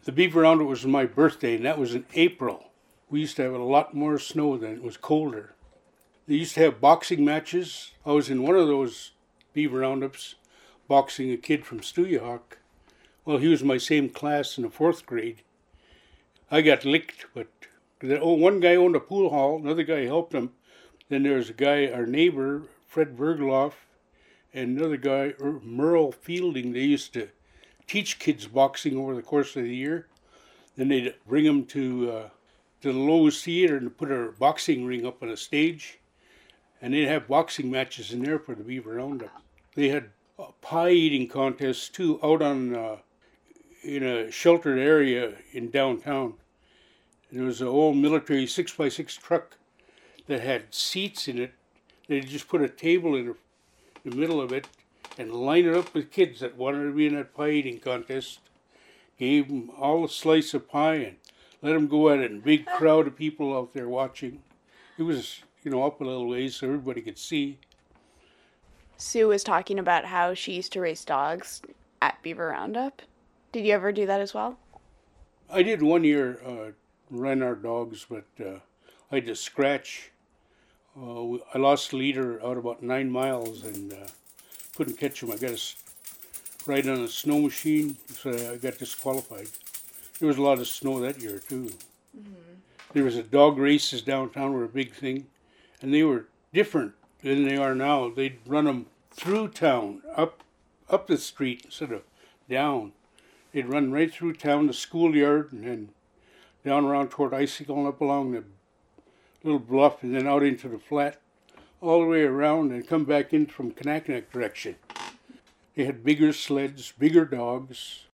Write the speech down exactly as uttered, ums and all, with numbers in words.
The Beaver Roundup was my birthday, and that was in April. We used to have a lot more snow then. It was colder. They used to have boxing matches. I was in one of those Beaver Roundups boxing a kid from Stuyahawk. Well, he was my same class in the fourth grade. I got licked, but the, oh, one guy owned a pool hall, another guy helped him. Then there was a guy, our neighbor, Fred Vergeloff, and another guy, Merle Fielding. They used to teach kids boxing over the course of the year. Then they'd bring them to, uh, to the Lowe's Theater and put a boxing ring up on a stage. And they'd have boxing matches in there for the Beaver Roundup. They had a pie eating contest too out on uh, in a sheltered area in downtown. And there was an old military six by six truck that had seats in it. They'd just put a table in the middle of it and line it up with kids that wanted to be in that pie eating contest. Gave them all a slice of pie and let them go at it. And a big crowd of people out there watching. It was, you know, up a little ways so everybody could see. Sue was talking about how she used to race dogs at Beaver Roundup. Did you ever do that as well? I did one year uh, run our dogs, but uh, I had to scratch. Uh, I lost the leader out about nine miles and uh, couldn't catch him. I got to ride on a snow machine, so I got disqualified. There was a lot of snow that year, too. Mm-hmm. There was a dog races downtown were a big thing, and they were different than they are now. They'd run them through town, up up the street instead of down. They'd run right through town, the schoolyard, and then down around toward Icicle and up along the little bluff, and then out into the flat, all the way around, and come back in from Kanakanak direction. They had bigger sleds, bigger dogs.